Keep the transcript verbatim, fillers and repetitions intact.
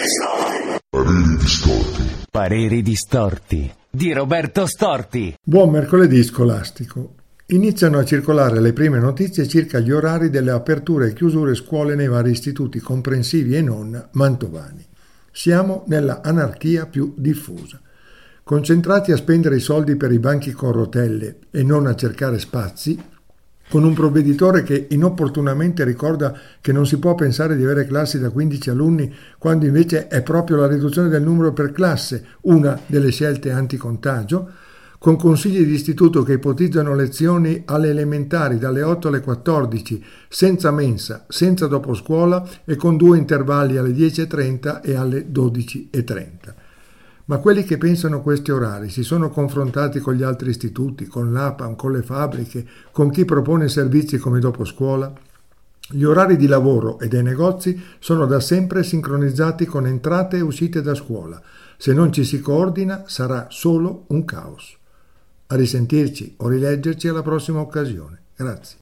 Pareri distorti. Pareri distorti di Roberto Storti. Buon mercoledì scolastico. Iniziano a circolare le prime notizie circa gli orari delle aperture e chiusure scuole nei vari istituti comprensivi e non mantovani. Siamo nella anarchia più diffusa. Concentrati a spendere i soldi per i banchi con rotelle e non a cercare spazi, con un provveditore che inopportunamente ricorda che non si può pensare di avere classi da quindici alunni, quando invece è proprio la riduzione del numero per classe una delle scelte anticontagio, con consigli di istituto che ipotizzano lezioni alle elementari dalle otto alle quattordici, senza mensa, senza doposcuola e con due intervalli alle dieci e trenta e alle dodici e trenta. Ma quelli che pensano questi orari si sono confrontati con gli altri istituti, con l'A P A M, con le fabbriche, con chi propone servizi come doposcuola? Gli orari di lavoro e dei negozi sono da sempre sincronizzati con entrate e uscite da scuola. Se non ci si coordina sarà solo un caos. A risentirci o rileggerci alla prossima occasione. Grazie.